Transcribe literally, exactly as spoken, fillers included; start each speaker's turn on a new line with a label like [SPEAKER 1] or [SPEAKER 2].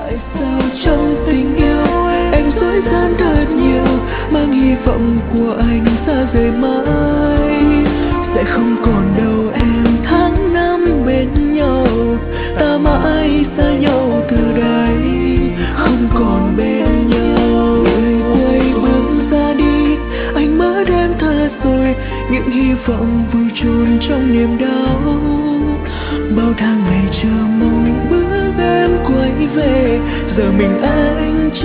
[SPEAKER 1] Tại sao trong tình yêu em dối gian thật nhiều, mang hy vọng của anh xa rời mãi. Sẽ không còn đâu em, tháng năm bên nhau, ta mãi xa nhau từ đây, không còn bên nhau. Người quay bước ra đi, anh mất em thật rồi, những hy vọng vùi chôn trong niềm đau. Bao tháng ngày chờ mong bước em quay về, giờ mình anh